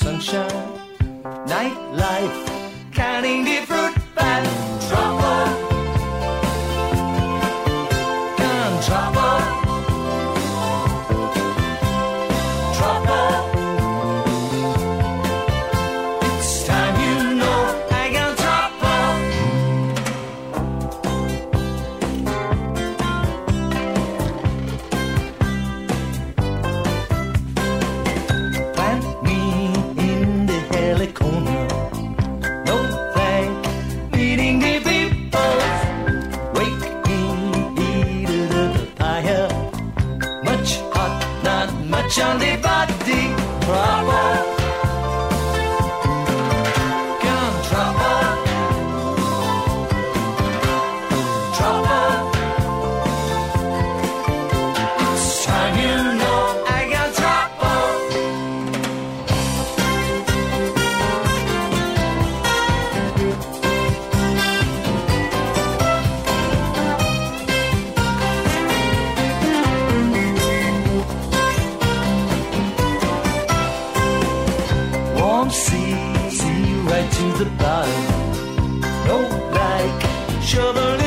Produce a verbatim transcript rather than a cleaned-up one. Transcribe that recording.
sunshine, nightlife, counting the fruit bat, trouble, gun trouble, trouble. It's time you know I got trouble. Plant me in the helicorner. No thank feeding the people. Wake me, eat it at the fire. Much hot, not much on the body. Trouble, gun trouble, trouble. It's time you know I got trouble. Warm sea, see you right to the bottom. No like, shovel